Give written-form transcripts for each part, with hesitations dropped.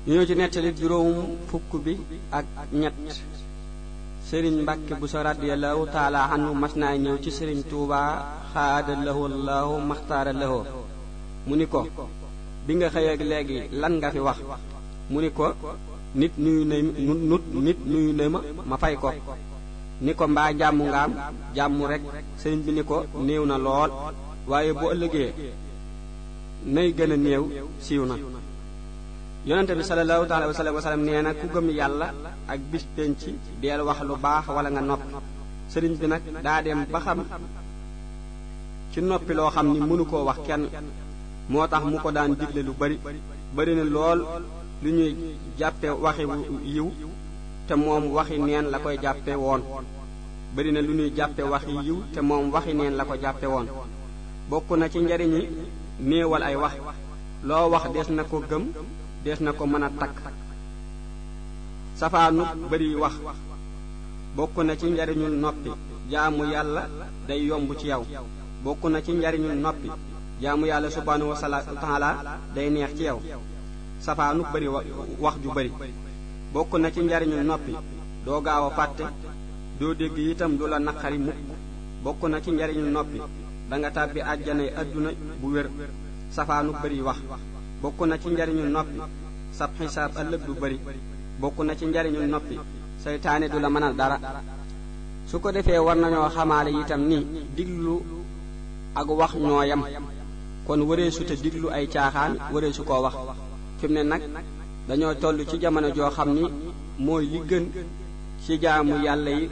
ñu ñëw ci nettali juróom fukk bi ak ñett. sëriñ Mbàkke Buso radiyallahu taala anhu mas naa ñëw ci sëriñ Tuubaa xaada lahu allahu maxtaara lahu mu ni ko bi nga xëy ak léegi lan nga fi wax mu ni ko nit nuyu na ma fay ko ni ko mbaa jàmm nga am jàmm rek sëriñ bi ni ko néew na lool waaye bu ëllëgee nay gën a néew siiw na. yonente bi sallallahu taala wa sallam nee na ku gëm yàlla ak bis penc deel wax lu baax wala nga noppi. sëriñ bi nag daa dem ba xam ci noppi loo xam ni mënu koo wax kenn moo tax mu ko daan digle lu bari na lool lu ñuy jàppe waxi yiw te moom waxi neen la koy jàppe woon bari na lu ñuy jàppe waxi yiw te moom waxi neen la ko jàppe woon. bokk na ci njariñi néewal ay wax loo wax des na ko gëm des na ko mën a takk. safaanu bari wax bokk na ci njariñul noppi jaamu yàlla day yomb ci yow. bokk na ci njariñul noppi jaamu yàlla subhaanahu wa taala day neex ci yow. safaanu bari wax ju bari bokk na ci njariñul noppi doo gaaw a fàtte doo dégg itam du la naqari mukk. bokk na ci njariñul noppi da nga tàbbi àjjanay adduna bu wér. safaanu bari wax bokk na ci njariñul noppi sab xisaab ëllëg du bari. bokk na ci njariñul noppi seytaane du la mënal dara. su ko defee war nañoo xamaale itam ni diglu ak wax ñooyam kon wareesu te diglu ay caaxaan wareesu koo wax. fi mu ne nag dañoo toll ci jamono joo xam ni mooy li gën ci jaamu yàlla yi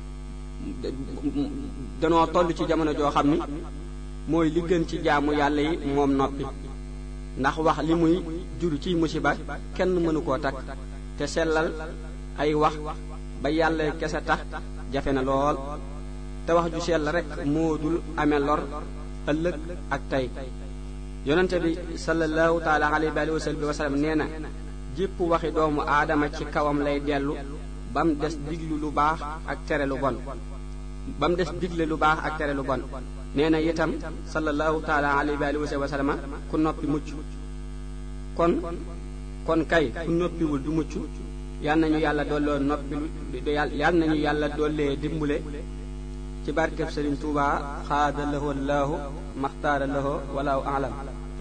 danoo toll ci jamono joo xam ni mooy li gën ci jaamu yàlla yi moom noppi. ndax wax li muy jur ci musiba kenn mënu koo takk te sellal ay wax ba yàlla kese tax jafe na lool te wax ju sell rek moo dul amee lor ëllëg ak tey. yonente bi sallallahu taala alayhi wa sallam nee na jépp waxi doomu aadama ci kawam lay dellu ba mu des diglu lu baax ak tere lu bon ba mu des digle lu baax ak tere lu bon. nee na itam sallallahu taala alayhi wa sallam ku noppi mucc. kon kay ku noppiwul du mucc. yal nañu yàlla dooloo noppi yal nañu yàlla doolee dimbule ci barkeb Sëriñ Tuubaa xaada lahu allahu maxtaara lahu walaahu alam.